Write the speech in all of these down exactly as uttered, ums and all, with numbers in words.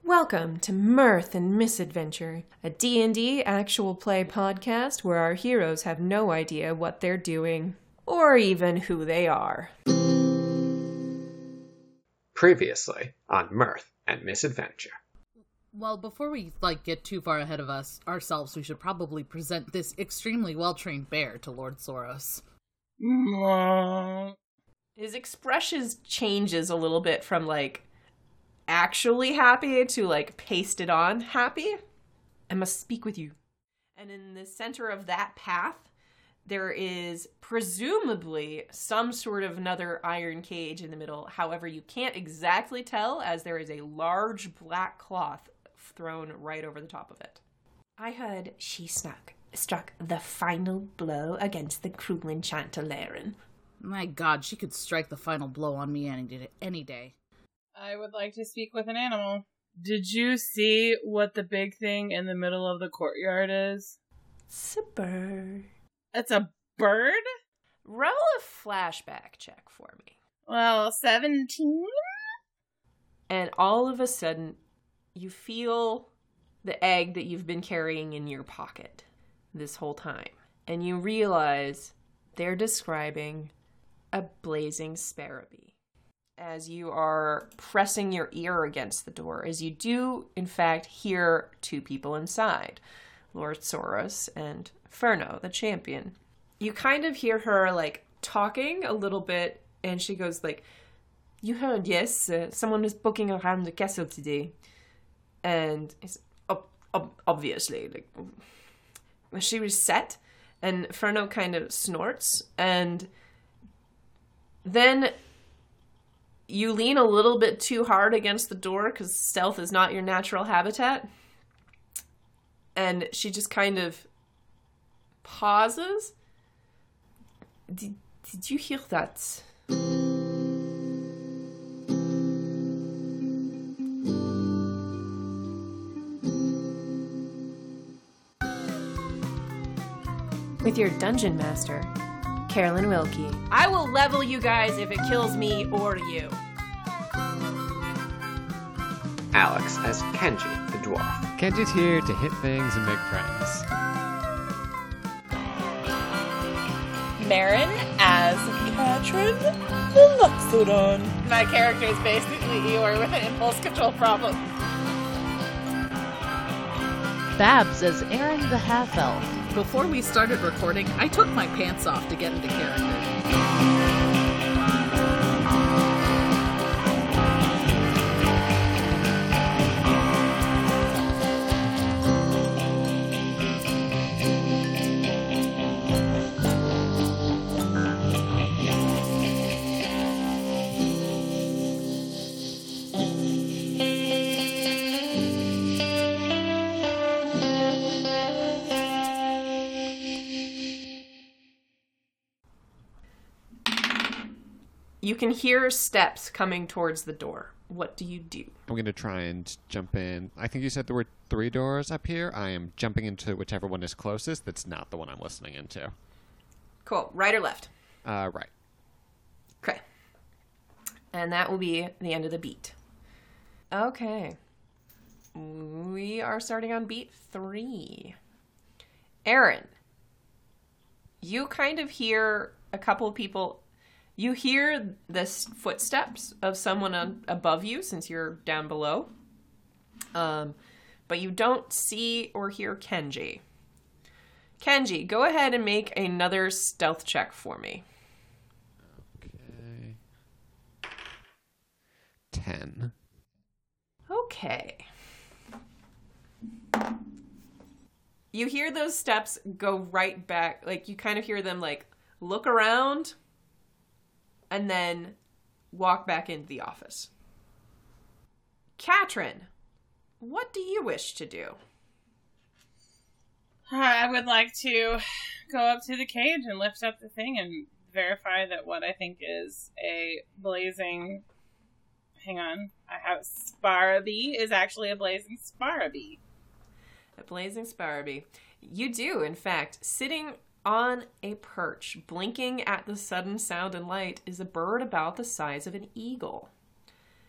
Welcome to Mirth and Misadventure, a D and D actual play podcast where our heroes have no idea what they're doing, or even who they are. Previously on Mirth and Misadventure. Well, before we, like, get too far ahead of us ourselves, we should probably present this extremely well-trained bear to Lord Soros. His expression changes a little bit from, like, actually happy to, like, pasted on happy. I must speak with you. And in the center of that path, there is presumably some sort of another iron cage in the middle. However, you can't exactly tell, as there is a large black cloth thrown right over the top of it. I heard she snuck, struck the final blow against the cruel enchanter Laren. My god, she could strike the final blow on me any day. Any day. I would like to speak with an animal. Did you see what the big thing in the middle of the courtyard is? It's a bird. It's a bird? Roll a flashback check for me. Well, seventeen? And all of a sudden, you feel the egg that you've been carrying in your pocket this whole time. And you realize they're describing a blazing sparrowbee. As you are pressing your ear against the door, as you do, in fact, hear two people inside, Lord Soros and Ferno, the champion. You kind of hear her, like, talking a little bit, and she goes, like, you heard, yes, uh, someone is booking around the castle today. And it's ob- ob- obviously, like, she was set, and Ferno kind of snorts, and then you lean a little bit too hard against the door because stealth is not your natural habitat. And she just kind of pauses. Did, did you hear that? With your dungeon master, Carolyn Wilkie. I will level you guys if it kills me or you. Alex as Kenji, the dwarf. Kenji's here to hit things and make friends. Marin as Katrin the Luxodon. My character is basically Eeyore with an impulse control problem. Babs as Aaron the Half-Elf. Before we started recording, I took my pants off to get into character. You can hear steps coming towards the door. What do you do? I'm going to try and jump in. I think you said there were three doors up here. I am jumping into whichever one is closest. That's not the one I'm listening into. Cool. Right or left? Uh, right. Okay. And that will be the end of the beat. Okay. We are starting on beat three. Aaron, you kind of hear a couple of people... You hear the footsteps of someone on, above you, since you're down below. Um, but you don't see or hear Kenji. Kenji, go ahead and make another stealth check for me. Okay. Ten. Okay. You hear those steps go right back. Like, you kind of hear them, like, look around... and then walk back into the office. Katrin, what do you wish to do? I would like to go up to the cage and lift up the thing and verify that what I think is a blazing... Hang on. I have Sparrowbee is actually a blazing Sparrowbee. A blazing Sparrowbee. You do, in fact. Sitting on a perch, blinking at the sudden sound and light, is a bird about the size of an eagle.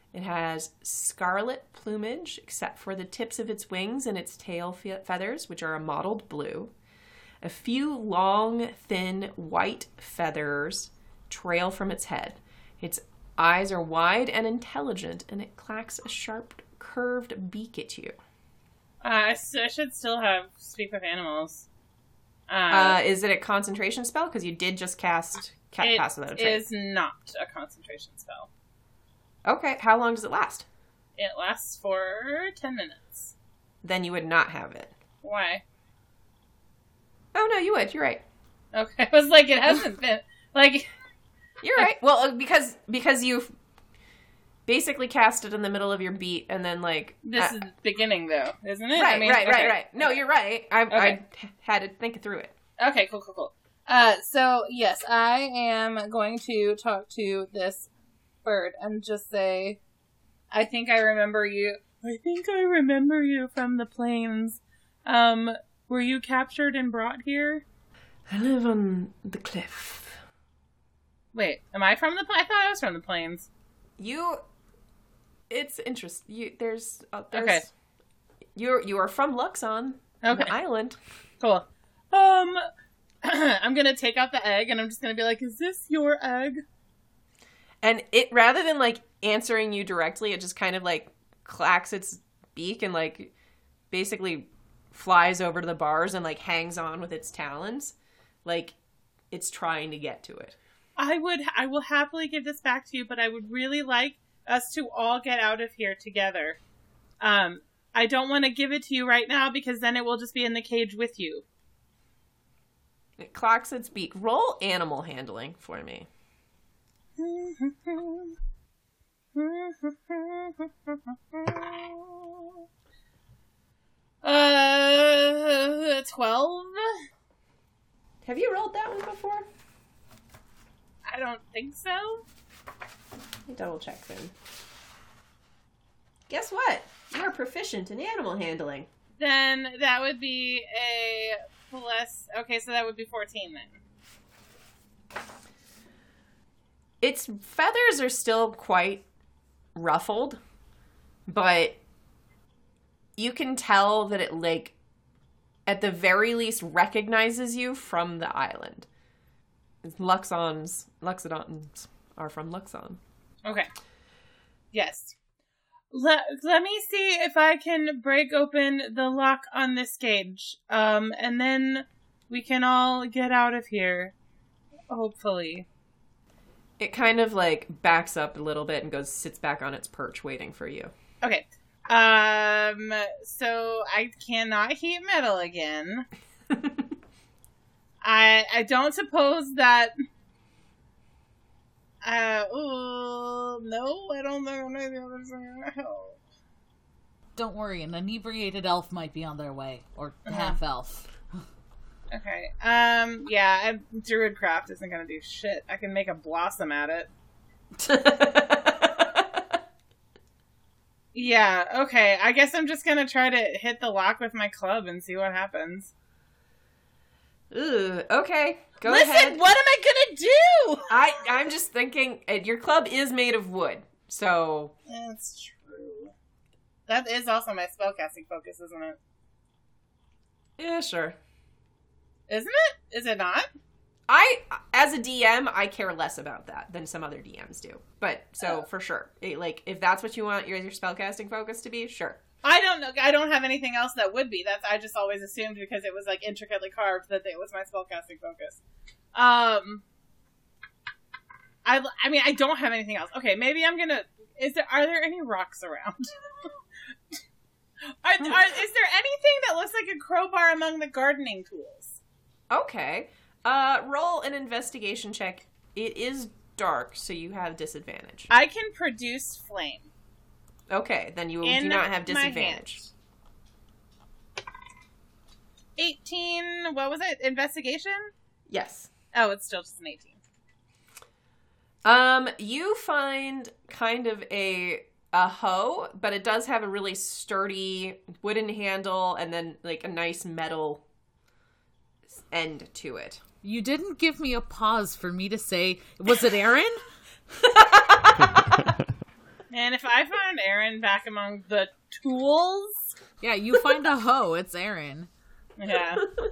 It has scarlet plumage, except for the tips of its wings and its tail fe- feathers, which are a mottled blue. A few long, thin, white feathers trail from its head. Its eyes are wide and intelligent, and it clacks a sharp, curved beak at you. Uh, I, s- I should still have Speak with Animals. Uh, Uh, is it a concentration spell? Because you did just cast ca- it Pass Without a Trace. is not a concentration spell. Okay, how long does it last? It lasts for ten minutes. Then you would not have it. Why? Oh, no, you would. You're right. Okay, I was like, it hasn't been, like... You're right. Well, uh, because because you've basically cast it in the middle of your beat, and then, like... This uh, is the beginning, though, isn't it? Right, I mean, right, okay. right, right. No, you're right. I, Okay. I had to think through it. Okay, cool, cool, cool. Uh, so, yes, I am going to talk to this bird and just say, I think I remember you. I think I remember you from the plains. Um, were you captured and brought here? I live on the cliff. Wait, am I from the plains? I thought I was from the plains. You... It's interesting. You, there's... Uh, there's Okay. You're, you are from Luxon, Okay, the island. cool. Um, I'm gonna take out the egg and I'm just gonna be like, is this your egg? And it, rather than, like, answering you directly, it just kind of, like, clacks its beak and, like, basically flies over to the bars and, like, hangs on with its talons. Like, it's trying to get to it. I would, I will happily give this back to you, but I would really like us to all get out of here together. Um, I don't want to give it to you right now because then it will just be in the cage with you. It clacks its beak. Roll animal handling for me. Uh, twelve? Have you rolled that one before? I don't think so. Let me double check then. Guess what? You are proficient in animal handling. Then that would be a plus. Okay, so that would be fourteen then. Its feathers are still quite ruffled, but you can tell that it, like, at the very least recognizes you from the island. Luxons, Luxodons are from Luxon. Okay. Yes. Let, let me see if I can break open the lock on this cage. Um, and then we can all get out of here. Hopefully. It kind of, like, backs up a little bit and goes, sits back on its perch waiting for you. Okay. Um, so I cannot heat metal again. I I don't suppose that... Uh, ooh, no, I don't think I'm gonna be able to figure it out. Don't worry, an inebriated elf might be on their way. Or Uh-huh. half elf. Okay. Um, yeah, I, Druidcraft isn't gonna do shit. I can make a blossom at it. Yeah, okay. I guess I'm just gonna try to hit the lock with my club and see what happens. Ooh, okay. Go Listen, ahead. what am I gonna do? I, I'm just thinking, uh, your club is made of wood, so... That's true. That is also my spellcasting focus, isn't it? Yeah, sure. Isn't it? Is it not? I, as a D M, I care less about that than some other D Ms do. But, so, Oh. for sure. It, like, if that's what you want your, your spellcasting focus to be, sure. I don't know. I don't have anything else that would be. That's I just always assumed because it was like intricately carved that it was my spellcasting focus. Um, I I mean I don't have anything else. Okay, maybe I'm gonna. Is there are there any rocks around? are, are, is there anything that looks like a crowbar among the gardening tools? Okay. Uh, roll an investigation check. It is dark, so you have disadvantage. I can produce flame. Okay, then you In do not have my disadvantage. eighteen. What was it? Investigation? Yes. Oh, it's still just an eighteen. Um, you find kind of a a hoe, but it does have a really sturdy wooden handle and then like a nice metal end to it. You didn't give me a pause for me to say, was it Aaron? And if I found Aaron back among the tools, Yeah, you find a hoe. It's Aaron. yeah.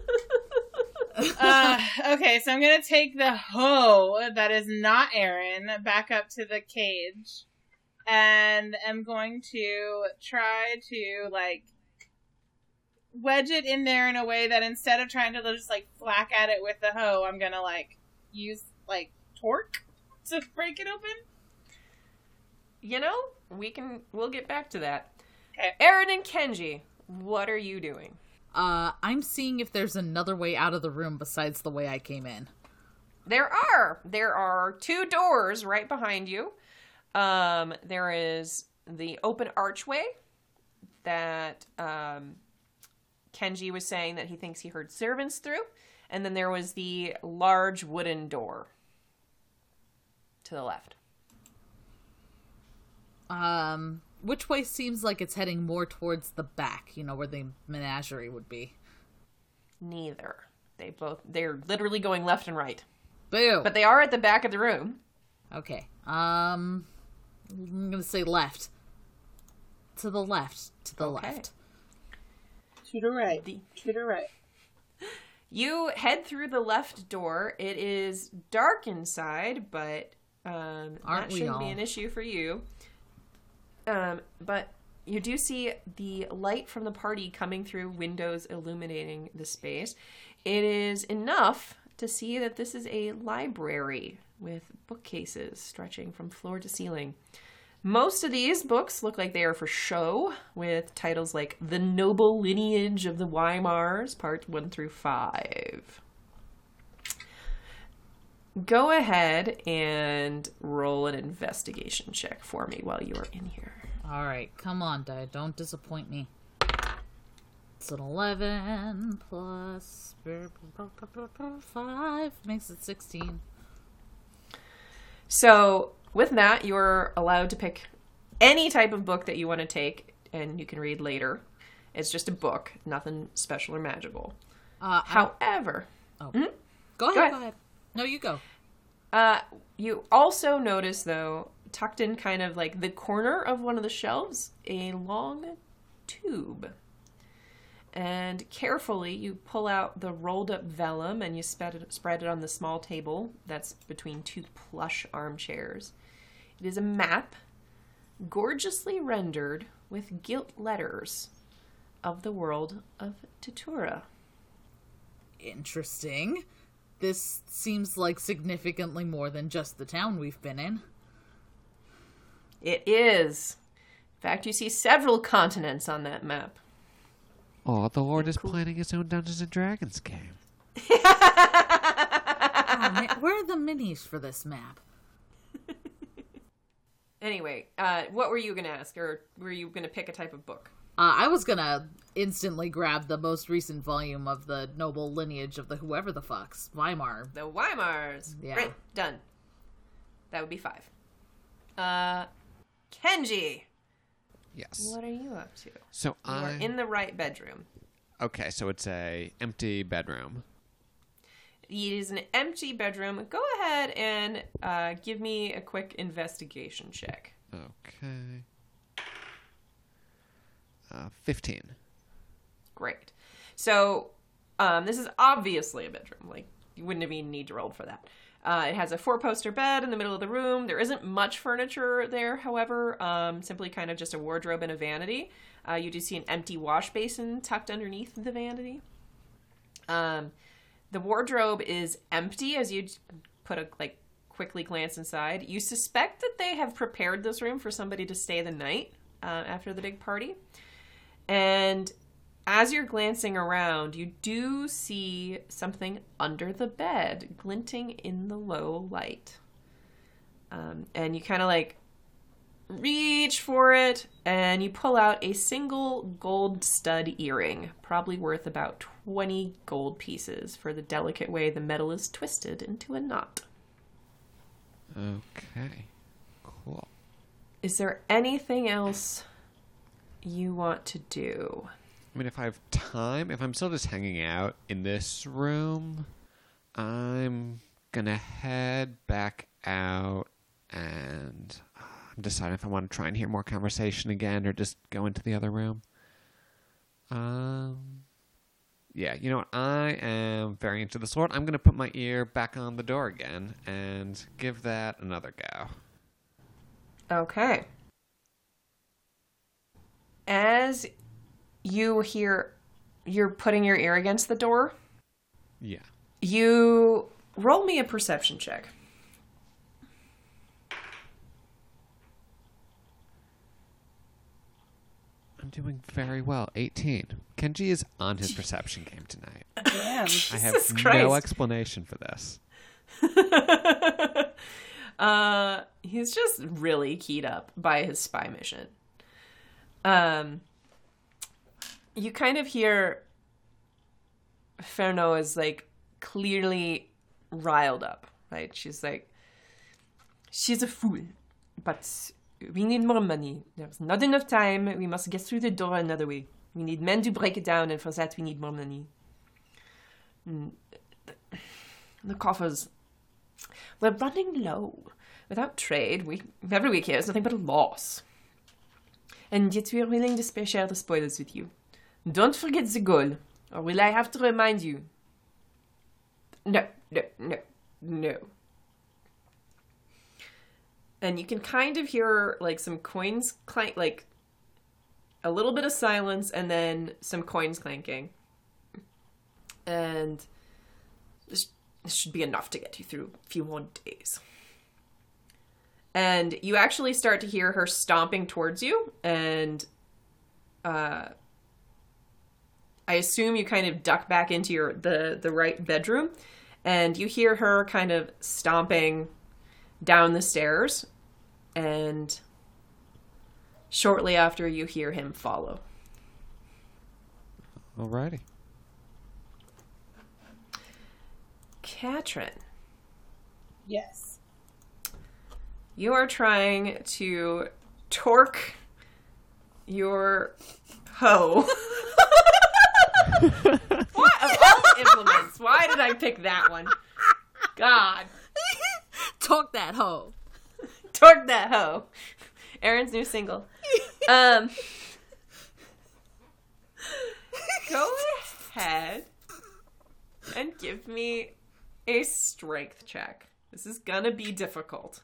uh, okay, so I'm gonna take the hoe that is not Aaron back up to the cage, and I'm going to try to like wedge it in there in a way that instead of trying to just like whack at it with the hoe, I'm gonna like use like torque to break it open. You know, we can, we'll get back to that. Okay. Aaron and Kenji, what are you doing? Uh, I'm seeing if there's another way out of the room besides the way I came in. There are. There are two doors right behind you. Um, there is the open archway that um, Kenji was saying that he thinks he heard servants through. And then there was the large wooden door to the left. Um, which way seems like it's heading more towards the back, you know, where the menagerie would be? Neither. They both, they're literally going left and right. Boo! But they are at the back of the room. Okay. Um, I'm gonna say left. To the left. To the Okay. left. To the right. The- To the right. You head through the left door. It is dark inside, but um, Aren't that we shouldn't be all? an issue for you. Um, but you do see the light from the party coming through windows illuminating the space. It is enough to see that this is a library with bookcases stretching from floor to ceiling. Most of these books look like they are for show, with titles like The Noble Lineage of the Weimars, Part one through five. Go ahead and roll an investigation check for me while you are in here. Alright, come on, die. Don't disappoint me. It's an eleven plus five makes it sixteen. So, with that, you're allowed to pick any type of book that you want to take, and you can read later. It's just a book, nothing special or magical. Uh, However, oh. Mhm. Go ahead, Go ahead. go ahead. No, you go. uh, you also notice, though, tucked in kind of like the corner of one of the shelves, a long tube. And carefully, you pull out the rolled up vellum and you spread it, spread it on the small table that's between two plush armchairs. It is a map, gorgeously rendered with gilt letters of the world of Tatura. Interesting. This seems like significantly more than just the town we've been in. It is. In fact, you see several continents on that map. Oh, the Lord is planning his own Dungeons and Dragons game. Oh, man, where are the minis for this map? Anyway, uh, what were you going to ask? Or were you going to pick a type of book? Uh, I was gonna instantly grab the most recent volume of the Noble Lineage of the whoever the fucks, Weimar. The Weimars. Yeah. Great. Done. That would be five. Uh, Kenji, Yes. what are you up to? So You are I. in the right bedroom. Okay, so it's a empty bedroom. It is an empty bedroom. Go ahead and uh, give me a quick investigation check. Okay. Uh, fifteen. Great. So, um, this is obviously a bedroom. Like, you wouldn't even need to roll for that. Uh, it has a four-poster bed in the middle of the room. There isn't much furniture there, however, um, simply kind of just a wardrobe and a vanity. Uh, you do see an empty wash basin tucked underneath the vanity. Um, the wardrobe is empty as you put a, like, quickly glance inside. You suspect that they have prepared this room for somebody to stay the night uh, after the big party. And as you're glancing around, you do see something under the bed, glinting in the low light. Um, and you kind of like reach for it, and you pull out a single gold stud earring, probably worth about twenty gold pieces for the delicate way the metal is twisted into a knot. Okay. Cool. Is there anything else you want to do? I mean, if I have time, if I'm still just hanging out in this room, I'm gonna head back out and uh, I'm deciding if I want to try and hear more conversation again or just go into the other room. Um, yeah, you know what? I am very into the sword. I'm going to put my ear back on the door again and give that another go. Okay. As you hear, you're putting your ear against the door. Yeah. You roll me a perception check. I'm doing very well. eighteen. Kenji is on his perception game tonight. Damn. I have Jesus no Christ. explanation for this. uh, he's just really keyed up by his spy mission. Um, you kind of hear Ferno is like clearly riled up, right? She's like, she's a fool, but we need more money. There's not enough time. We must get through the door another way. We need men to break it down, and for that we need more money. Mm, The coffers, we're running low. Without trade, we every week here is nothing but a loss. And yet we are willing to share the spoils with you. Don't forget the goal, or will I have to remind you? No, no, no, no. And you can kind of hear like some coins clank, like a little bit of silence, and then some coins clanking. And this, this should be enough to get you through a few more days. And you actually start to hear her stomping towards you, and uh, I assume you kind of duck back into your the, the right bedroom, and you hear her kind of stomping down the stairs, and shortly after you hear him follow. Alrighty. Katrin, Yes. you are trying to torque your hoe. What? Of all the implements, why did I pick that one? God. Talk that hoe. Torque that hoe. Aaron's new single. Um, go ahead and give me a strength check. This is gonna be difficult.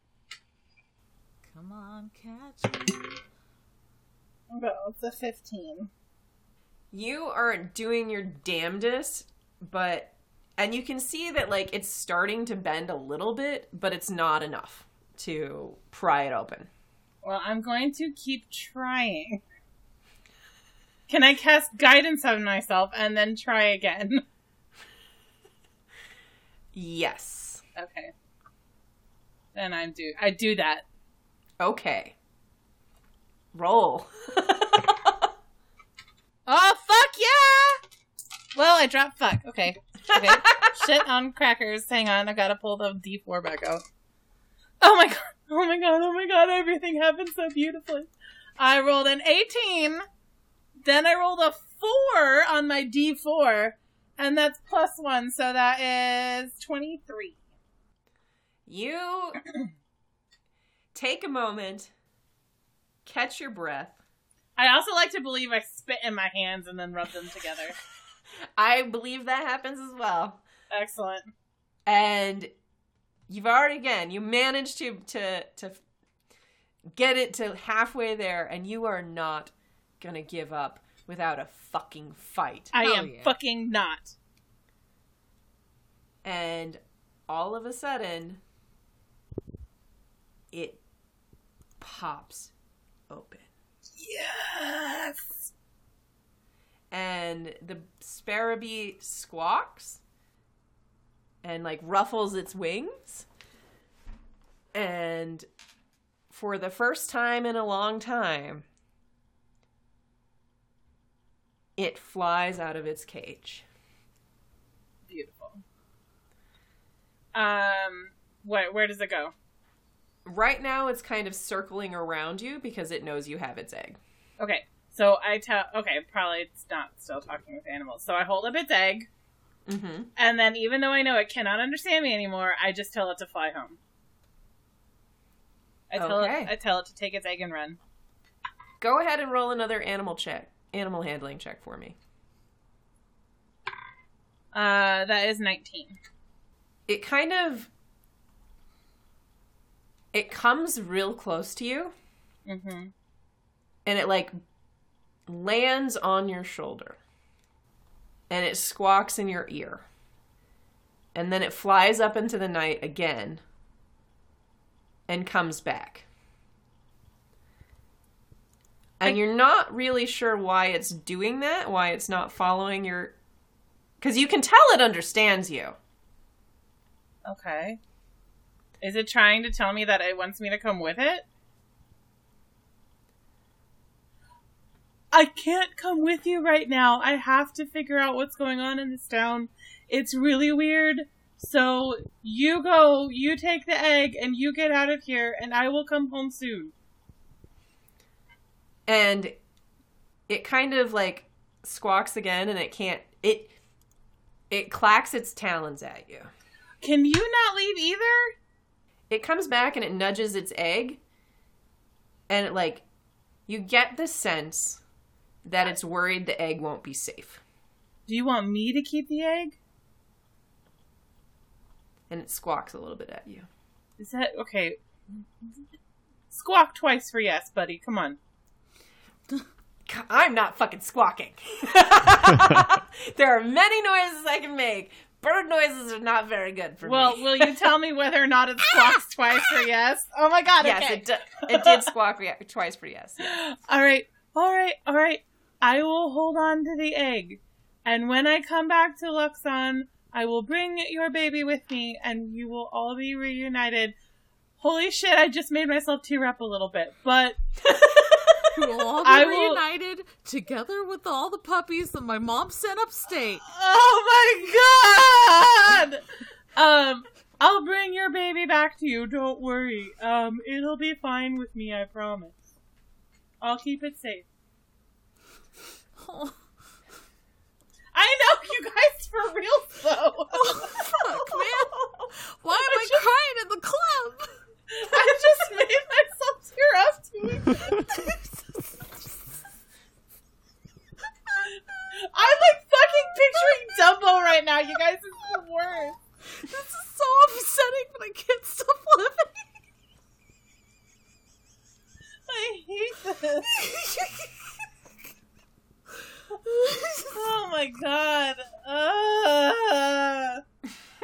Come on, catch me. Well, it's a fifteen. You are doing your damnedest, but and you can see that like it's starting to bend a little bit, but it's not enough to pry it open. Well, I'm going to keep trying. Can I cast guidance on myself and then try again? Yes. Okay. Then I do. I do that. Okay. Roll. Oh, fuck yeah! Well, I dropped fuck. Okay. Okay. Shit on crackers. Hang on. I gotta pull the D four back out. Oh my god. Oh my god. Oh my god. Everything happened so beautifully. I rolled an eighteen. Then I rolled a four on my D four. And that's plus one. So that is twenty-three. You take a moment, catch your breath. I also like to believe I spit in my hands and then rub them together. I believe that happens as well. Excellent. And you've already, again, you managed to, to, to get it to halfway there, and you are not gonna give up without a fucking fight. I Hell am yeah. fucking not. And all of a sudden, it pops open. Yes! And the sparrowbee squawks and like ruffles its wings. And for the first time in a long time, it flies out of its cage. Beautiful. Um, where, where does it go? Right now, it's kind of circling around you because it knows you have its egg. Okay, so I tell... Okay, probably it's not still talking with animals. So I hold up its egg, Mm-hmm. and then even though I know it cannot understand me anymore, I just tell it to fly home. I tell Okay. it. I tell it to take its egg and run. Go ahead and roll another animal check, animal handling check for me. Uh, that is nineteen. It kind of, it comes real close to you, Mm-hmm. and it like lands on your shoulder, and it squawks in your ear, and then it flies up into the night again, and comes back. And you're not really sure why it's doing that, why it's not following your... Because you can tell it understands you. Okay. Is it trying to tell me that it wants me to come with it? I can't come with you right now. I have to figure out what's going on in this town. It's really weird. So you go, you take the egg, and you get out of here, and I will come home soon. And it kind of like squawks again, and it can't... It it clacks its talons at you. Can you not leave either? It comes back and it nudges its egg, and it like... You get the sense that it's worried the egg won't be safe. Do you want me to keep the egg? And it squawks a little bit at you. Is that... Okay. Squawk twice for yes, buddy. Come on. I'm not fucking squawking. There are many noises I can make. Bird noises are not very good for Well, me. will you tell me whether or not it squawks twice for yes? Oh my god, Yes, okay. it, d- it did squawk re- twice for yes. yes. Alright, alright, alright. I will hold on to the egg. And when I come back to Luxon, I will bring your baby with me, and you will all be reunited. Holy shit, I just made myself tear up a little bit. But... We will all be I will- reunited together with all the puppies that my mom sent upstate. Oh my god! Um, I'll bring your baby back to you, don't worry. Um, it'll be fine with me, I promise. I'll keep it safe. Oh, I know, you guys, for real, though. fuck, man. Why am I crying in the club? I just made myself tear up too. I'm like fucking picturing Dumbo right now, you guys, it's the worst. This is so upsetting, but I can't stop laughing. I hate this. Oh my god. Uh,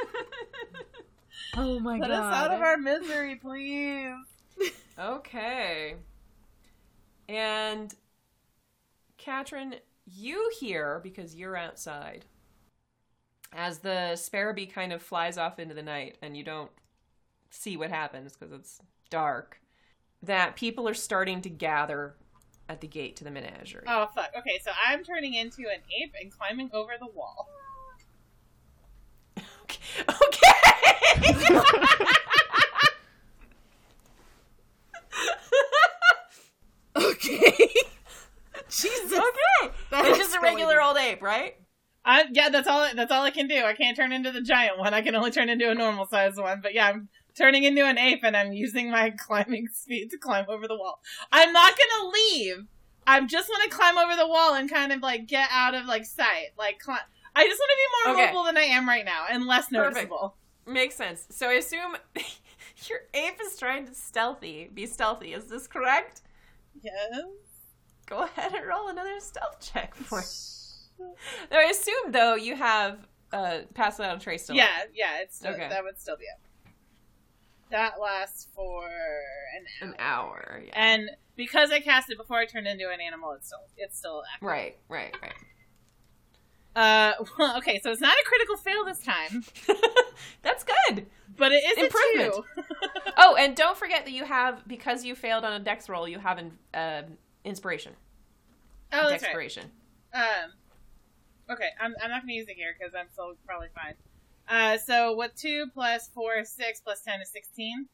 Oh my Put god. us out of our misery, please. Okay. And Katrin, you hear, because you're outside, as the Sparrowbee kind of flies off into the night and you don't see what happens because it's dark, that people are starting to gather at the gate to the menagerie. Oh, fuck. Okay, so I'm turning into an ape and climbing over the wall. Okay. Okay. Jesus. Okay. That It's just a escalated. regular old ape, right? I, yeah, that's all. That's all I can do. I can't turn into the giant one. I can only turn into a normal sized one. But yeah, I'm turning into an ape, and I'm using my climbing speed to climb over the wall. I'm not gonna leave. I just want to climb over the wall and kind of like get out of like sight. Like, cli- I just want to be more Okay. mobile than I am right now, and less noticeable. Makes sense. So I assume your ape is trying to stealthy, be stealthy. Is this correct? Yes. Go ahead and roll another stealth check for me. Now, I assume, though, you have uh, passed out on Trace still. Yeah, yeah. It's still, Okay. that would still be it. That lasts for an hour. An hour, yeah. And because I cast it before I turned into an animal, it's still it's still active. Right, right, right. Uh, well, okay, so it's not a critical fail this time, That's good. but it is Improvement. a two. Oh, and don't forget that you have, because you failed on a dex roll, you have an uh, inspiration. Oh, that's right. Dexpiration. Um, okay, I'm I'm not gonna use it here because I'm still probably fine. Uh, so what? Two plus four is six plus ten is sixteen.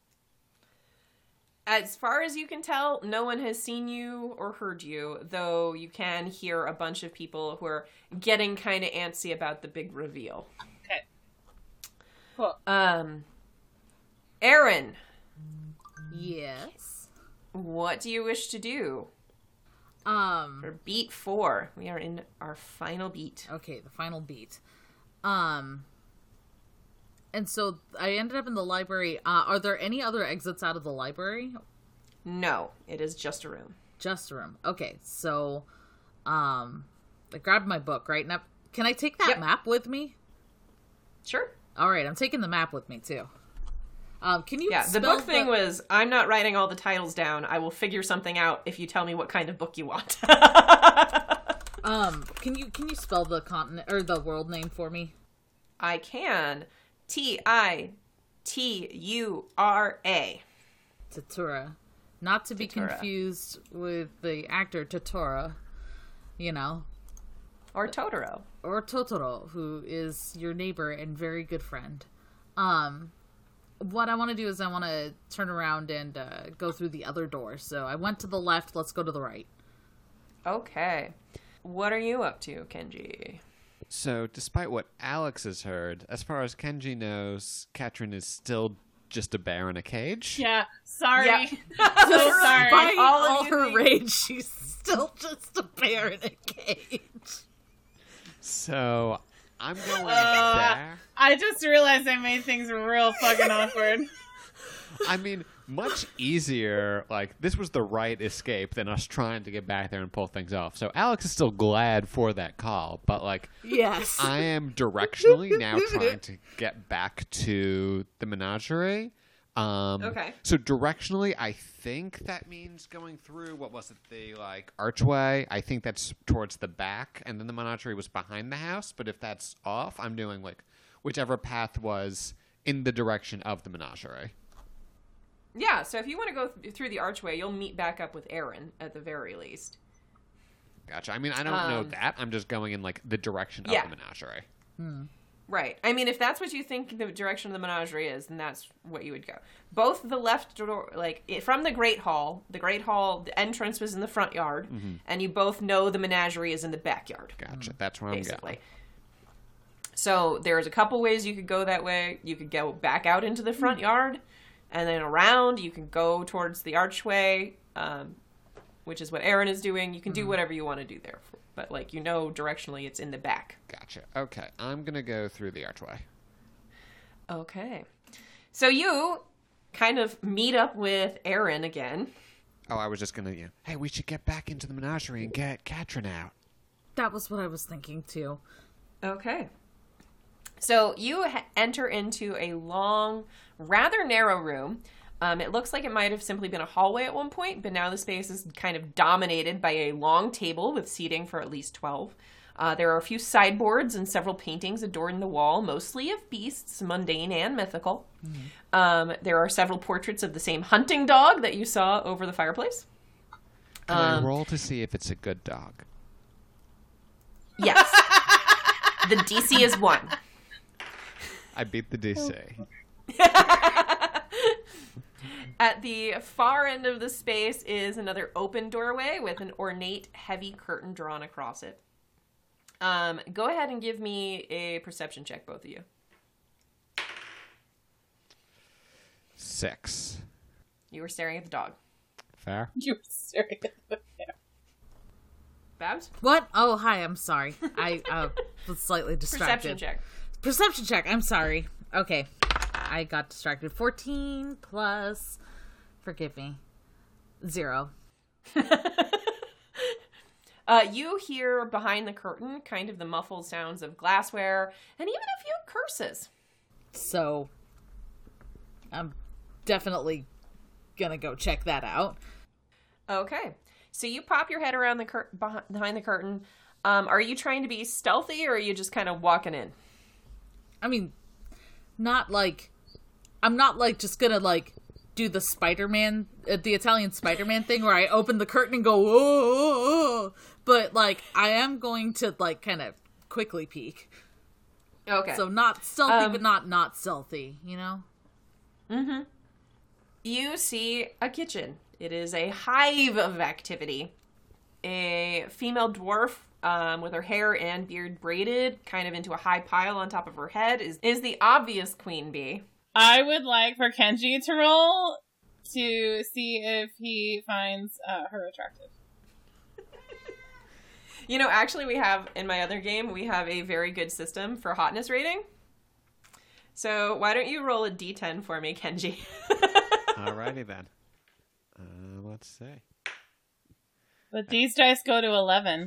As far as you can tell, no one has seen you or heard you, though you can hear a bunch of people who are getting kind of antsy about the big reveal. Okay. Cool. Um, Aaron, Yes. What do you wish to do? Um. For beat four. We are in our final beat. Okay, the final beat. Um. And so I ended up in the library. Uh, are there any other exits out of the library? No, it is just a room. Just a room. Okay, so, um, I grabbed my book, right? Now, can I take that Yep. map with me? Sure. All right, I'm taking the map with me, too. Um, can you Yeah, the spell book thing was, I'm not writing all the titles down. I will figure something out if you tell me what kind of book you want. Um, can you, can you spell the continent, or the world name for me? I can. T I T U R A. Tatura. Not to be Tatura. confused with the actor Totoro, you know. Or Totoro. Or Totoro, who is your neighbor and very good friend. Um, what I want to do is I want to turn around and uh, go through the other door. So I went to the left, let's go to the right. Okay. What are you up to, Kenji? So, despite what Alex has heard, as far as Kenji knows, Katrin is still just a bear in a cage. Yeah, sorry. Yeah. So sorry. Despite all of all you her think- rage, she's still just a bear in a cage. So, I'm going Uh, there. I just realized I made things real fucking awkward. I mean, much easier. Like, this was the right escape than us trying to get back there and pull things off. So, Alex is still glad for that call, but, like, Yes. I am directionally now trying to get back to the menagerie. Um, Okay. So directionally, I think that means going through, what was it, the, like, archway? I think that's towards the back, and then the menagerie was behind the house. But if that's off, I'm doing, like, whichever path was in the direction of the menagerie. Yeah, so if you want to go th- through the archway, you'll meet back up with Aaron at the very least. Gotcha. I mean, I don't know Um, that. I'm just going in, like, the direction yeah. of the menagerie. Right. I mean, if that's what you think the direction of the menagerie is, then that's what you would go. Both the left door, like, it, from the Great Hall, the Great Hall, the entrance was in the front yard, and you both know the menagerie is in the backyard, Gotcha. That's where I'm basically. going. So there's a couple ways you could go that way. You could go back out into the front yard, and then around. You can go towards the archway, um, which is what Aaron is doing. You can do whatever you want to do there. But, like, you know directionally it's in the back. Gotcha. Okay. I'm going to go through the archway. Okay. So you kind of meet up with Aaron again. Oh, I was just going to, you know, hey, we should get back into the menagerie and get Katrin out. That was what I was thinking, too. Okay. So you ha- enter into a long, rather narrow room. Um, it looks like it might have simply been a hallway at one point, but now the space is kind of dominated by a long table with seating for at least twelve. Uh, there are a few sideboards and several paintings adorn the wall, mostly of beasts, mundane and mythical. Um, there are several portraits of the same hunting dog that you saw over the fireplace. Can Um, I roll to see if it's a good dog? Yes. The D C is one. I beat the D C. At the far end of the space is another open doorway with an ornate, heavy curtain drawn across it. Um, go ahead and give me a perception check, both of you. Six. You were staring at the dog. Fair? You were staring at the camera. Babs? What? Oh, hi, I'm sorry. I uh, was slightly distracted. Perception check. Perception check, I'm sorry. Okay. I got distracted. fourteen plus, forgive me, zero. Uh, you hear behind the curtain kind of the muffled sounds of glassware and even a few curses. So, I'm definitely gonna go check that out. Okay. So you pop your head around the cur- behind the curtain. Um, are you trying to be stealthy or are you just kind of walking in? I mean, not like, I'm not like just gonna like do the Spider-Man, uh, the Italian Spider-Man thing where I open the curtain and go, whoa, whoa, whoa. But like, I am going to like kind of quickly peek. Okay. So not stealthy, Um, but not not stealthy, you know? Mm-hmm. You see a kitchen. It is a hive of activity. A female dwarf um, with her hair and beard braided kind of into a high pile on top of her head is, is the obvious queen bee. I would like for Kenji to roll to see if he finds uh, her attractive. You know, actually, we have, in my other game, we have a very good system for hotness rating. So why don't you roll a d ten for me, Kenji? Alrighty then. Uh, let's see. But these dice go to eleven.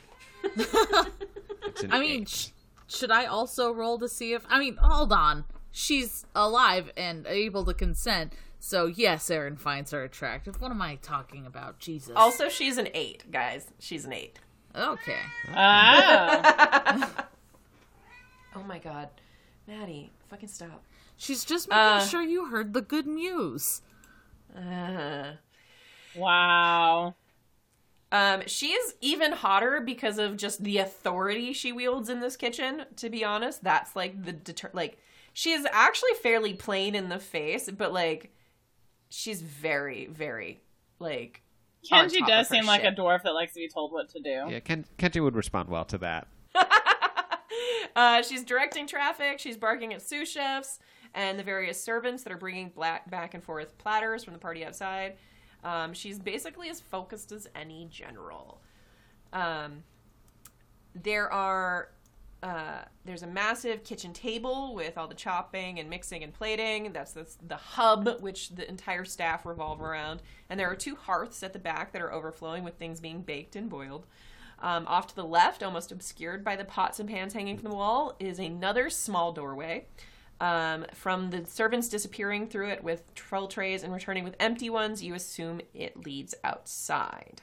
It's an I mean, eight. sh- should I also roll to see if... I mean, hold on. She's alive and able to consent. So, yes, Aaron finds her attractive. What am I talking about? Jesus. Also, she's an eight, guys. She's an eight. Okay. Ah. Oh my god. Maddie, fucking stop. She's just making Uh. sure you heard the good news. Uh, Wow. um, she is even hotter because of just the authority she wields in this kitchen, to be honest. That's, like, the deter- like, she is actually fairly plain in the face, but, like, she's very, very, like... on Kenji top does of her seem like a shit. dwarf that likes to be told what to do. Yeah, Ken- Kenji would respond well to that. uh, she's directing traffic. She's barking at sous chefs and the various servants that are bringing black back and forth platters from the party outside. Um, she's basically as focused as any general. Um, there are uh, there's a massive kitchen table with all the chopping and mixing and plating. That's the, the hub which the entire staff revolve around. And there are two hearths at the back that are overflowing with things being baked and boiled. Um, off to the left, almost obscured by the pots and pans hanging from the wall, is another small doorway. Um, from the servants disappearing through it with troll trays and returning with empty ones, you assume it leads outside.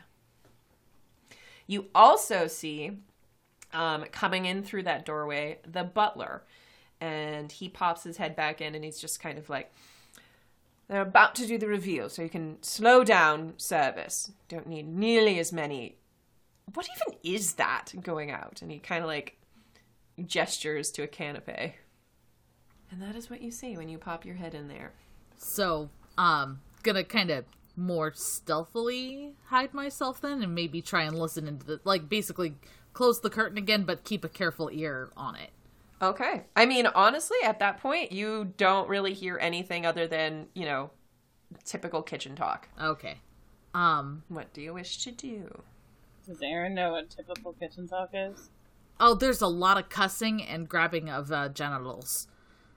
You also see, um, coming in through that doorway, the butler. And he pops his head back in and he's just kind of like, they're about to do the reveal, so you can slow down service. Don't need nearly as many. What even is that going out? And he kind of like gestures to a canapé. And that is what you see when you pop your head in there. So, um, gonna kind of more stealthily hide myself then and maybe try and listen into the, like, basically close the curtain again, but keep a careful ear on it. Okay. I mean, honestly, at that point, you don't really hear anything other than, you know, typical kitchen talk. Okay. Um, What do you wish to do? Does Aaron know what typical kitchen talk is? oh, there's a lot of cussing and grabbing of uh, genitals.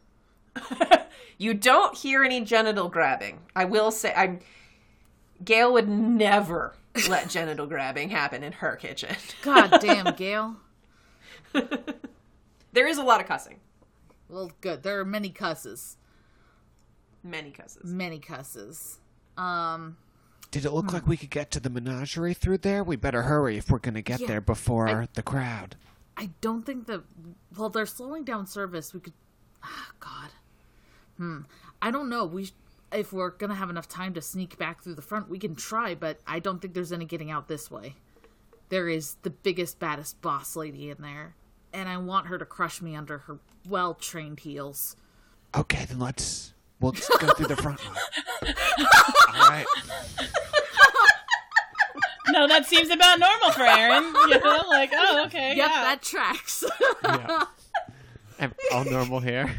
You don't hear any genital grabbing. I will say, I'm... Gail would never let genital grabbing happen in her kitchen. God damn, Gail. There is a lot of cussing. Well, good. There are many cusses. Many cusses. Many cusses. Um, Did it look like we could get to the menagerie through there? We better hurry if we're going to get Yeah, there before I- the crowd. I don't think that... Well, they're slowing down service. We could... Ah, God. Hmm. I don't know. We, if we're gonna have enough time to sneak back through the front, we can try, but I don't think there's any getting out this way. There is the biggest, baddest boss lady in there, and I want her to crush me under her well-trained heels. Okay, then let's... We'll just go through the front one. All right. No, that seems about normal for Aaron. You know, like, oh, okay, Yep, yeah. that tracks. Yeah. And all normal here.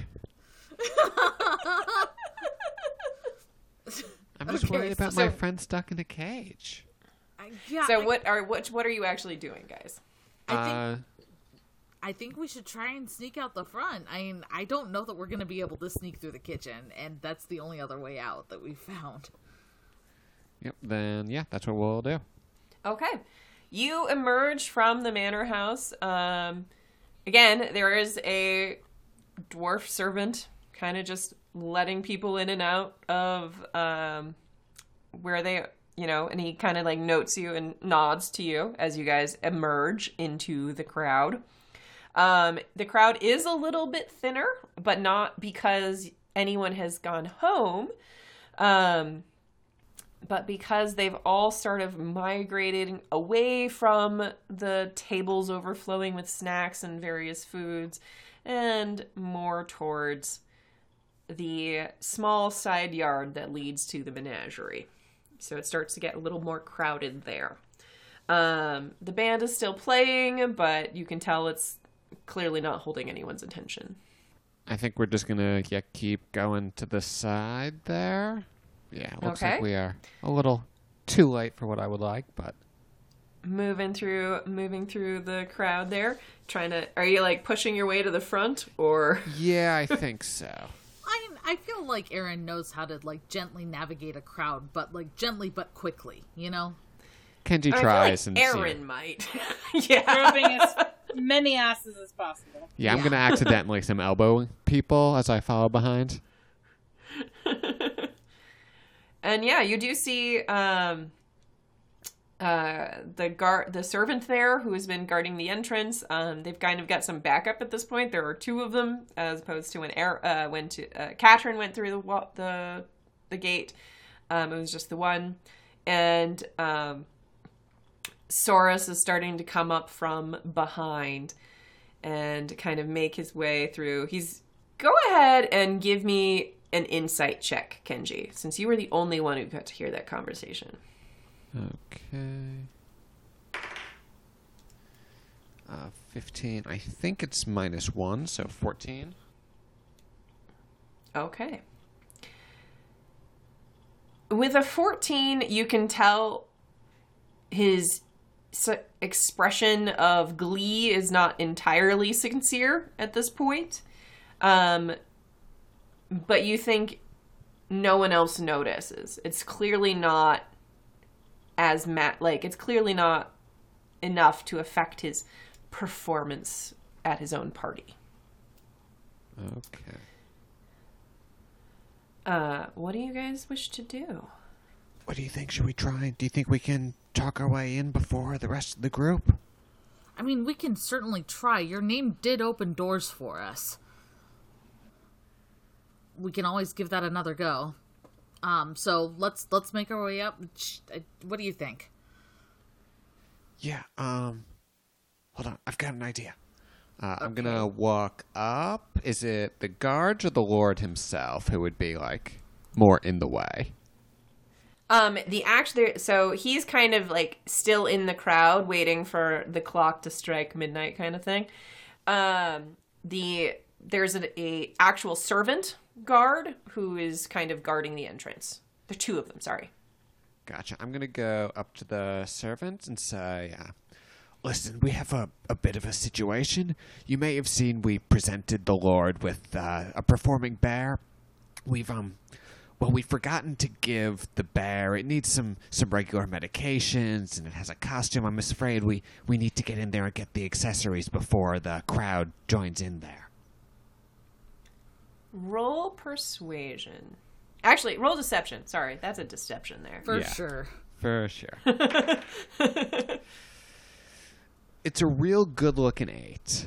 I'm just Okay, worried about so- my friend stuck in a cage. I- yeah, So I, what are what what are you actually doing, guys? I think Uh, I think we should try and sneak out the front. I mean, I don't know that we're gonna be able to sneak through the kitchen, and that's the only other way out that we found. yep, then, yeah, that's what we'll do. Okay. You emerge from the manor house. Um, again, there is a dwarf servant kind of just letting people in and out of um, where they, you know, and he kind of like notes you and nods to you as you guys emerge into the crowd. Um, the crowd is a little bit thinner, but not because anyone has gone home. Um, but because they've all sort of migrated away from the tables overflowing with snacks and various foods and more towards the small side yard that leads to the menagerie. So it starts to get a little more crowded there. Um, the band is still playing, but you can tell it's clearly not holding anyone's attention. I think we're just going to yeah, keep going to the side there. Yeah, looks Okay. like we are a little too late for what I would like, but Moving through, moving through the crowd there, trying to. Are you like pushing your way to the front, or? yeah, I think so. I I feel like Aaron knows how to like gently navigate a crowd, but like gently but quickly, you know? Kenji I feel tries like and Aaron see. might. Yeah. Rubbing as many asses as possible. Yeah, I'm Yeah. gonna accidentally some elbow people as I follow behind. And yeah, you do see um, uh, the guard, the servant there who has been guarding the entrance. Um, they've kind of got some backup at this point. There are two of them, as opposed to when Air, uh, when to uh, Katrin went through the wa- the the gate. Um, it was just the one, and um, Soros is starting to come up from behind and kind of make his way through. He's go ahead and give me an insight check, Kenji, since you were the only one who got to hear that conversation. Okay. Uh, fifteen. I think it's minus one, so fourteen. Okay. With a fourteen, you can tell his s- expression of glee is not entirely sincere at this point. Um, but you think no one else notices. It's clearly not as ma- like it's clearly not enough to affect his performance at his own party. Okay. Uh, what do you guys wish to do? What do you think? Should we try? Do you think we can talk our way in before the rest of the group? I mean, we can certainly try. Your name did open doors for us. We can always give that another go. Um, so let's let's make our way up. What do you think? Yeah, um... Hold on, I've got an idea. Uh, I'm gonna walk up. Is it the guards or the Lord himself who would be, like, more in the way? Um, the act there, so he's kind of like still in the crowd waiting for the clock to strike midnight kind of thing. Um, the, there's a, a actual servant guard who is kind of guarding the entrance. There are two of them, sorry. Gotcha. I'm gonna go up to the servant and say, uh, listen, we have a, a bit of a situation. You may have seen we presented the Lord with uh, a performing bear. We've, um... Well, we've forgotten to give the bear. It needs some, some regular medications, and it has a costume. I'm afraid we, we need to get in there and get the accessories before the crowd joins in there. Roll persuasion. Actually, roll deception. Sorry, that's a deception there. For Yeah. sure. For sure. It's a real good-looking eight.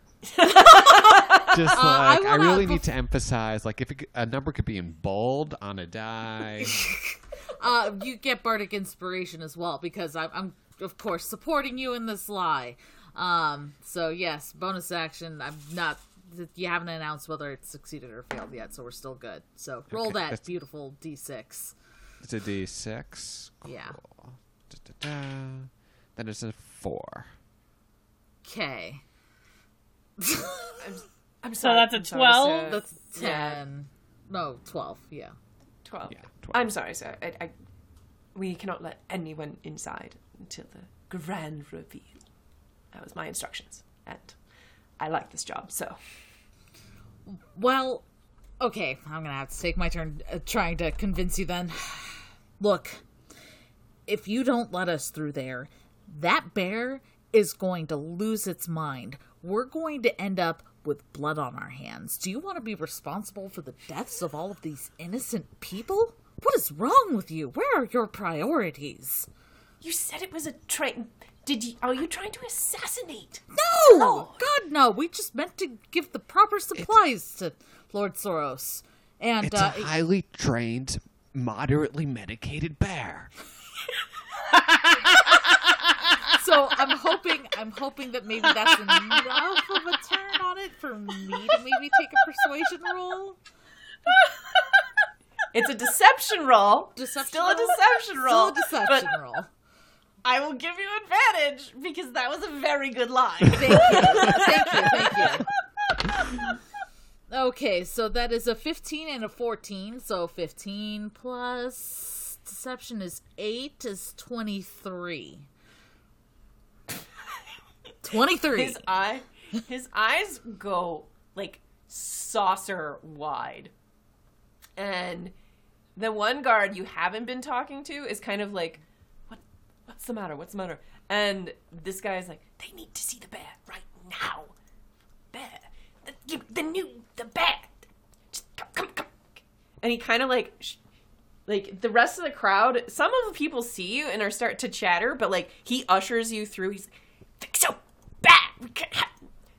Just like, I I, wanna- really need to emphasize, like, if it, could- a number could be in bold on a die. Uh, you get bardic inspiration as well because I'm, I'm of course supporting you in this lie. Um, so yes, bonus action. I'm not. You haven't announced whether it's succeeded or failed yet, so we're still good. So roll Okay, that that's- beautiful d six. It's a d six. Yeah. Cool. Da-da-da. Then it's a four. Okay, I'm So sorry. that's a I'm sorry, twelve? sir. that's Yeah. ten. No, twelve. Yeah. twelve. Yeah, twelve. I'm sorry, sir. I, I, we cannot let anyone inside until the grand reveal. That was my instructions. And I like this job, so. Well, okay, I'm gonna have to take my turn uh, trying to convince you then. Look, if you don't let us through there, that bear is going to lose its mind. We're going to end up with blood on our hands. Do you want to be responsible for the deaths of all of these innocent people? What is wrong with you? Where are your priorities? You said it was a train. Did you? Are you trying to assassinate? No! God, no! We just meant to give the proper supplies to Lord Soros. And, It's uh, a highly trained, moderately medicated bear. so I'm hoping, I'm hoping that maybe that's enough of a turn on it for me to maybe take a persuasion roll. It's a deception roll. Deception Still roll? a deception roll. Still a deception but roll. I will give you advantage because that was a very good line. Thank you, thank you, thank you. Okay, so that is a fifteen and a fourteen. So fifteen plus deception is eight is twenty-three. twenty-three. His eye, his eyes go like saucer wide, and the one guard you haven't been talking to is kind of like, "What? What's the matter? What's the matter?" And this guy is like, "They need to see the bear right now. Bear, the, the new, the bear. Just come, come, come." And he kind of like, sh- like the rest of the crowd. Some of the people see you and are start to chatter, but like he ushers you through. He's like, "So bad. We can't have.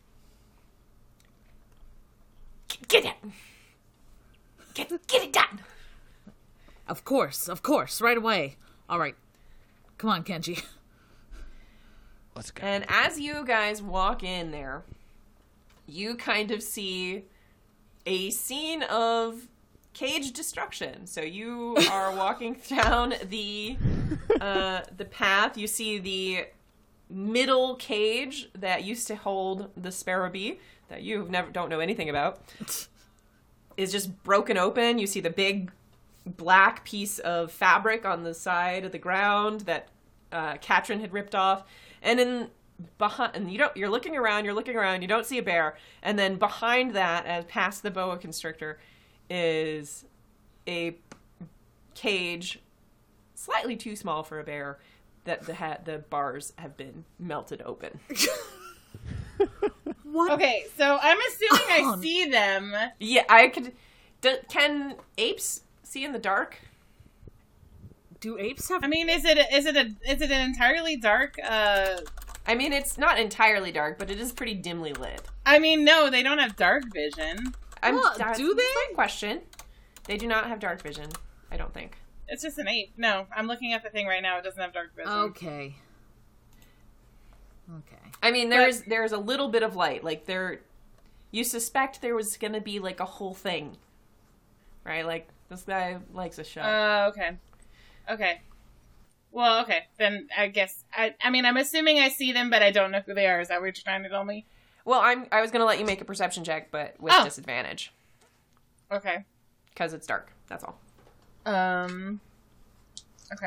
Get, get it. Get, get it done." Of course, of course, right away. All right. Come on, Kenji. Let's go. And as you guys walk in there, you kind of see a scene of cage destruction. So you are walking down the uh, the path. You see the middle cage that used to hold the sparrow bee that you never don't know anything about is just broken open. You see the big black piece of fabric on the side of the ground that uh, Katrin had ripped off, and in behind, and you don't. You're looking around. You're looking around. You don't see a bear, and then behind that, as past the boa constrictor, is a cage, slightly too small for a bear. That the ha- the bars have been melted open. What? Okay, so I'm assuming Oh. I see them. Yeah, I could. Do, can apes see in the dark? Do apes have... I mean, is it is it a is it an entirely dark? Uh, I mean, it's not entirely dark, but it is pretty dimly lit. I mean, no, they don't have dark vision. I'm, Well, that's do a they? great question. They do not have dark vision. I don't think. It's just an ape. No, I'm looking at the thing right now. It doesn't have dark vision. Okay. Okay. I mean, there's there's a little bit of light. Like there, you suspect there was gonna be like a whole thing, right? Like this guy likes a show. Uh, okay. Okay. Well, okay. Then I guess I. I mean, I'm assuming I see them, but I don't know who they are. Is that what you're trying to tell me? well, I'm I was gonna let you make a perception check, but with Oh. disadvantage Okay. because it's dark. That's all. Um. Okay.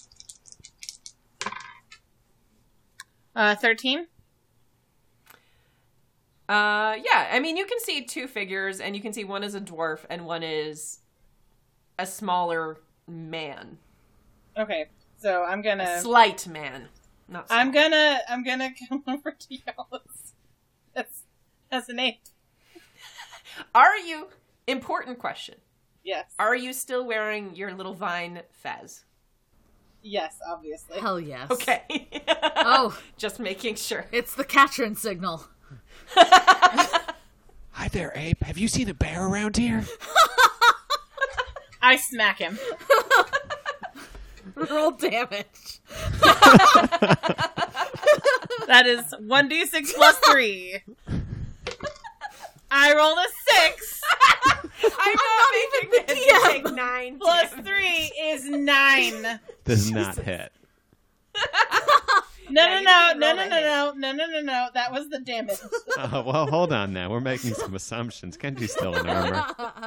Uh, thirteen. Uh, yeah. I mean, you can see two figures, and you can see one is a dwarf and one is a smaller man, Okay. So I'm a gonna. slight man. Not. Small. I'm gonna. I'm gonna come over to y'all as, as, as an ape. Are you? Important question. Yes. Are you still wearing your little vine fez? Yes. Obviously. Hell yes. Okay. Oh, Just making sure. it's the Katrin signal. Hi there, ape. Have you seen a bear around here? I smack him. Roll damage. That is one d six plus three. I rolled a six. I'm not, making the this. D M. Take nine Plus damage. three is nine. Does not hit. No, Yeah, no, you no, can no, roll no, that no, hit. no, no, no, no, no. That was the damage. Oh, well, hold on now. We're making some assumptions. Kenji's still in armor.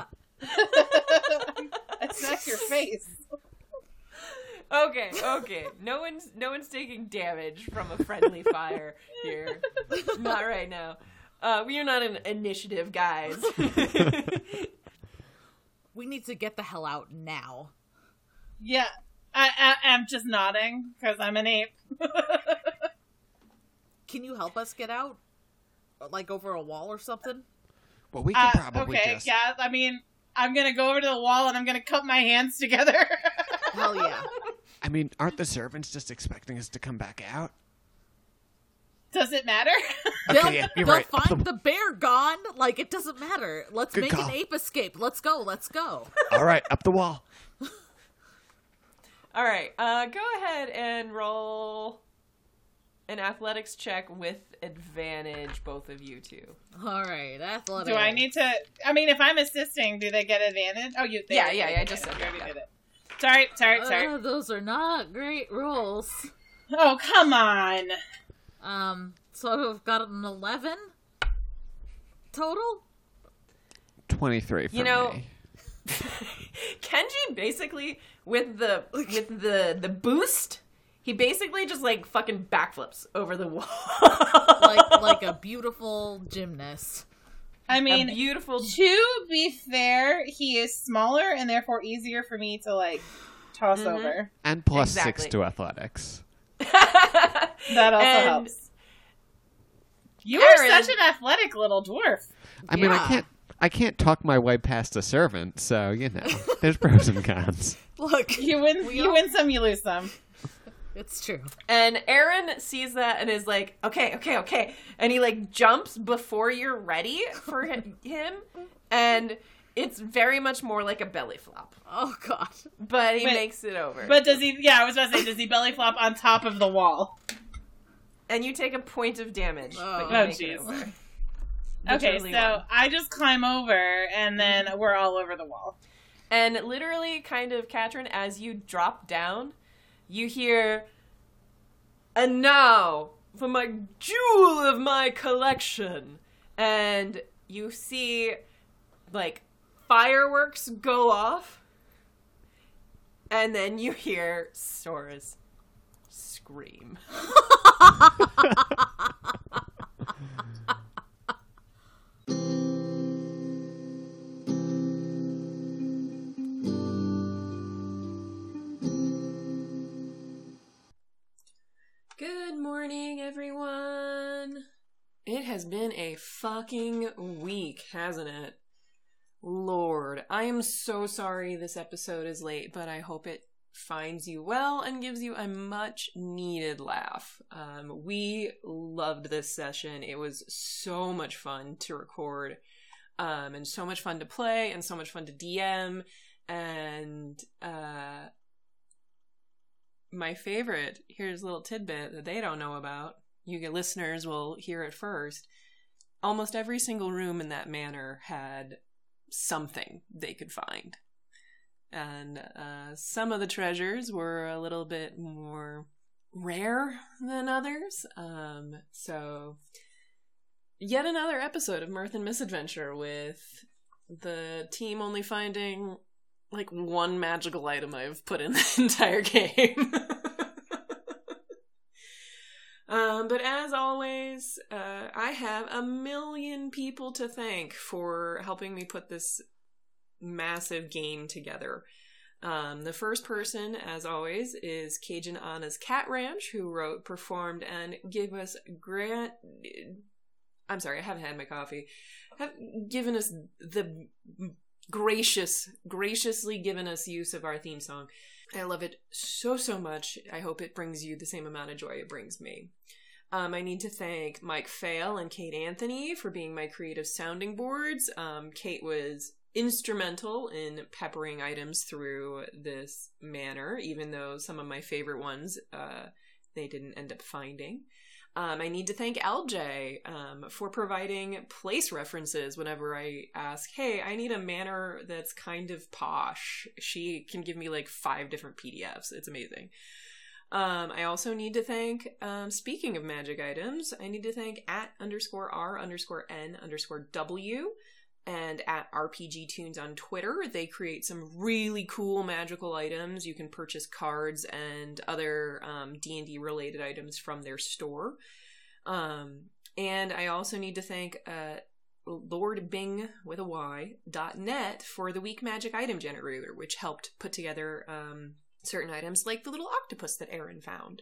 I smacked your face. Okay, okay. No one's no one's taking damage from a friendly fire here. Not right now. Uh, we are not an initiative, guys. We need to get the hell out now. Yeah, I, I, I'm just nodding because I'm an ape. Can you help us get out? Like over a wall or something? Well, we can Uh, probably okay, just. yeah. I mean, I'm gonna go over to the wall and I'm gonna cup my hands together. Hell yeah. I mean, aren't the servants just expecting us to come back out? Does it matter? Okay, They'll, yeah, you're they'll right. find the bear gone. Like, it doesn't matter. Let's Good make call. an ape escape. Let's go. Let's go. All right, up the wall. All right. Uh, go ahead and roll an athletics check with advantage, both of you two. All right. Athletics. Do I need to? I mean, if I'm assisting, do they get advantage? Oh, you. They Yeah, already yeah, did yeah, I it. just said You that, already yeah. did it. Sorry, sorry, sorry. Uh, those are not great rolls. Oh, come on. Um, so I've got an eleven total. twenty-three for You know- me. Kenji basically with the with the the boost, he basically just like fucking backflips over the wall. like like a beautiful gymnast. I A mean, beautiful. to be fair, he is smaller and therefore easier for me to like toss Mhm. over. And plus Exactly. six to athletics. That also And- helps. You Aaron- are such an athletic little dwarf. I mean, I Yeah. can't. I can't talk my way past a servant, so you know, there's pros and cons. Look, You win. We You all- win some. You lose some. it's true. And Aaron sees that and is like, okay, okay, okay. And he like jumps before you're ready for him, him. And it's very much more like a belly flop. Oh god. But he Wait, makes it over. But does he? Yeah, I was about to say, does he belly flop on top of the wall? and you take a point of damage. Oh. but you Oh, make it jeez. over. Okay, Literally so one. I just climb over, and then we're all over the wall. And literally, kind of, Katrin, as you drop down, you hear, and now for my jewel of my collection. And you see, like, fireworks go off. And then you hear Sora's scream. Good morning, everyone. It has been a fucking week, hasn't it? Lord, I am so sorry this episode is late, but I hope it finds you well and gives you a much needed laugh. Um, we loved this session. It was so much fun to record, um, and so much fun to play, and so much fun to D M, and, uh, my favorite, here's a little tidbit that they don't know about. You get listeners will hear it first. Almost every single room in that manor had something they could find. And uh, some of the treasures were a little bit more rare than others. Um, so, yet another episode of Mirth and Misadventure with the team only finding like one magical item I've put in the entire game. um, but as always, uh, I have a million people to thank for helping me put this massive game together. Um, the first person, as always, is Cajun Anna's Cat Ranch, who wrote, performed, and gave us grant. I'm sorry, I haven't had my coffee. Have given us the gracious, graciously given us use of our theme song. I love it so, so much. I hope it brings you the same amount of joy it brings me. Um, I need to thank Mike Fail and Kate Anthony for being my creative sounding boards. Um, Kate was instrumental in peppering items through this manner, even though some of my favorite ones uh, they didn't end up finding. Um, I need to thank L J um, for providing place references whenever I ask, hey, I need a manor that's kind of posh. She can give me like five different P D Fs. It's amazing. Um, I also need to thank, um, speaking of magic items, I need to thank at underscore R underscore N underscore W and at R P G Tunes on Twitter. They create some really cool magical items. You can purchase cards and other um, D and D related items from their store. Um, and I also need to thank uh, Lord Bing with a Y dot net for the weak magic item generator, which helped put together um, certain items like the little octopus that Aaron found.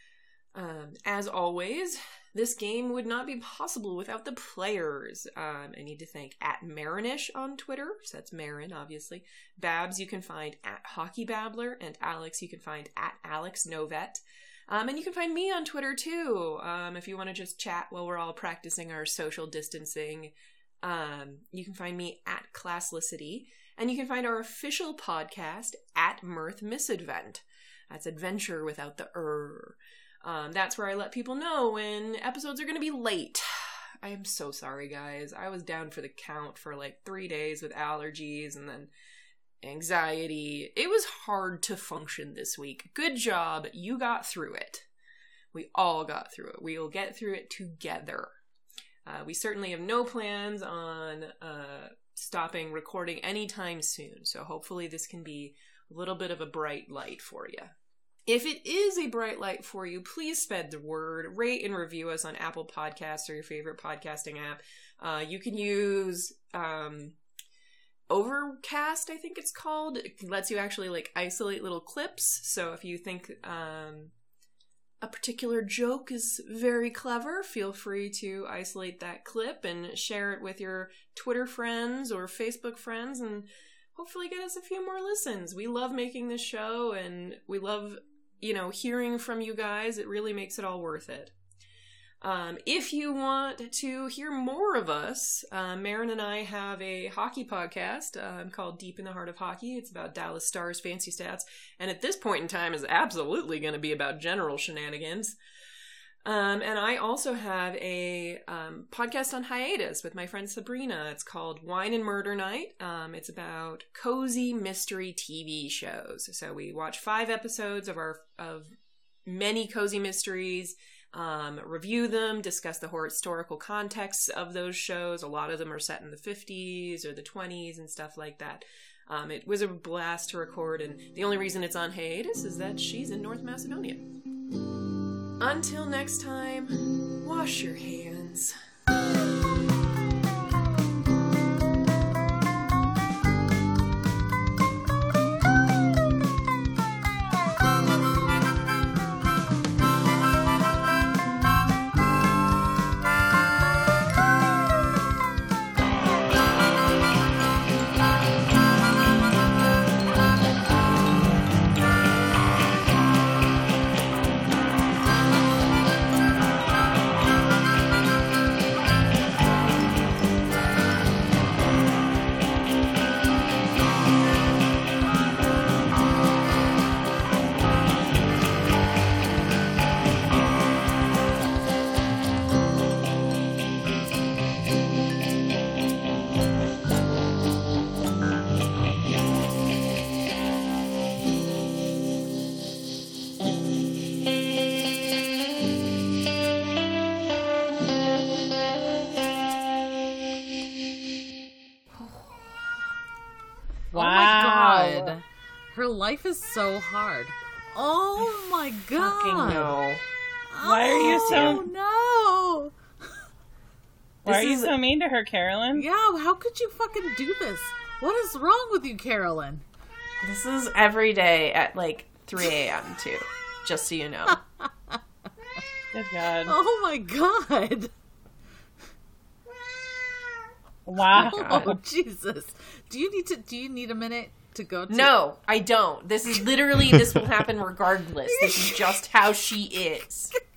Um, as always, this game would not be possible without the players. Um, I need to thank at Marinish on Twitter, so that's Marin, obviously. Babs you can find at Hockey Babbler, and Alex you can find at Alex Novet. Um, and you can find me on Twitter too, um, if you want to just chat while we're all practicing our social distancing. Um, you can find me at Classlicity, and you can find our official podcast at Mirth Misadvent. That's adventure without the er. Um, that's where I let people know when episodes are going to be late. I am so sorry, guys. I was down for the count for like three days with allergies and then anxiety. It was hard to function this week. Good job. You got through it. We all got through it. We will get through it together. Uh, we certainly have no plans on uh, stopping recording anytime soon. So hopefully this can be a little bit of a bright light for you. If it is a bright light for you, please spread the word. Rate and review us on Apple Podcasts or your favorite podcasting app. Uh, you can use um, Overcast, I think it's called. It lets you actually like isolate little clips. So if you think um, a particular joke is very clever, feel free to isolate that clip and share it with your Twitter friends or Facebook friends and hopefully get us a few more listens. We love making this show and we love, you know, hearing from you guys. It really makes it all worth it. Um, if you want to hear more of us, uh, Marin and I have a hockey podcast uh, called Deep in the Heart of Hockey. It's about Dallas Stars fancy stats, and at this point in time is absolutely going to be about general shenanigans. Um, and I also have a um, podcast on hiatus with my friend Sabrina. It's called Wine and Murder Night. Um, it's about cozy mystery T V shows. So we watch five episodes of our of many cozy mysteries, um, review them, discuss the historical context of those shows. A lot of them are set in the fifties or the twenties and stuff like that. Um, it was a blast to record, and the only reason it's on hiatus is that she's in North Macedonia. Until next time, wash your hands. Her life is so hard. Oh my god. Fucking no. Why are you so... Oh no. Why are you is- so mean to her, Carolyn? Yeah, how could you fucking do this? What is wrong with you, Carolyn? This is every day at like three a.m. too, just so you know. Good God. Oh my god. Wow. Oh Jesus. Do you need to do you need a minute to go to No, I don't. This is literally, this will happen regardless. This is just how she is.